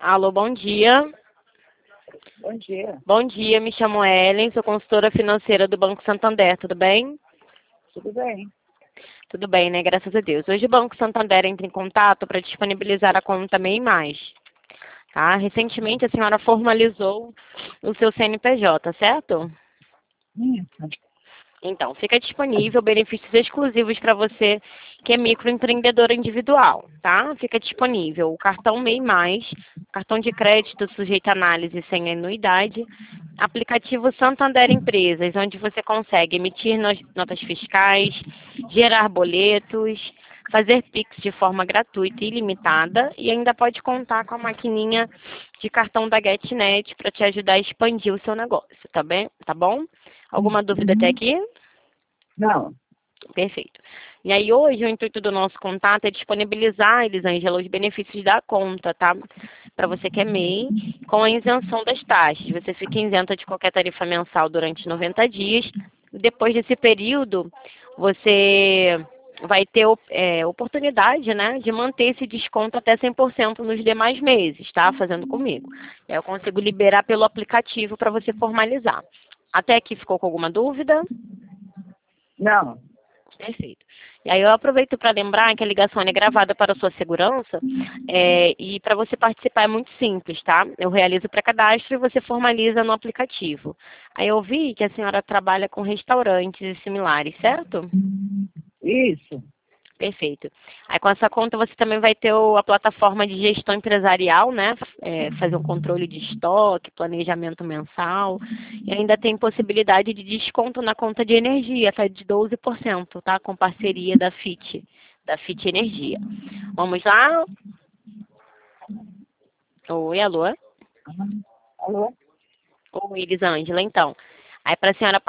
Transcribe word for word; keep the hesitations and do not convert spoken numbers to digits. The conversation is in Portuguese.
Alô, bom dia. Bom dia. Bom dia, me chamo Ellen, sou consultora financeira do Banco Santander, tudo bem? Tudo bem? Tudo bem, né? Graças a Deus. Hoje o Banco Santander entra em contato para disponibilizar a conta MEI Mais. Tá? Recentemente a senhora formalizou o seu C N P J, certo? Isso. Então, fica disponível benefícios exclusivos para você que é microempreendedora individual, tá? Fica disponível o cartão MEI Mais, cartão de crédito sujeito a análise sem anuidade, aplicativo Santander Empresas, onde você consegue emitir notas fiscais, gerar boletos, fazer Pix de forma gratuita e ilimitada e ainda pode contar com a maquininha de cartão da GetNet para te ajudar a expandir o seu negócio, tá bem? Tá bom? Alguma dúvida até Uhum. aqui? Não. Perfeito. E aí hoje o intuito do nosso contato é disponibilizar, Elisângela, os benefícios da conta, tá? Para você que é MEI, com a isenção das taxas. Você fica isenta de qualquer tarifa mensal durante noventa dias. Depois desse período, você vai ter é, oportunidade, né, de manter esse desconto até cem por cento nos demais meses, tá? Fazendo comigo. Eu consigo liberar pelo aplicativo para você formalizar. Até aqui ficou com alguma dúvida? Não. Perfeito. E aí eu aproveito para lembrar que a ligação é gravada para a sua segurança é, e para você participar é muito simples, tá? Eu realizo o pré-cadastro e você formaliza no aplicativo. Aí eu vi que a senhora trabalha com restaurantes e similares, certo? Isso. Perfeito. Aí com essa conta você também vai ter o- a plataforma de gestão empresarial, né? É, fazer um controle de estoque, planejamento mensal. E ainda tem possibilidade de desconto na conta de energia, até de doze por cento, tá? Com parceria da F I T, da F I T Energia. Vamos lá? Oi, alô? Alô? Oi, Elisângela, então. Aí para a senhora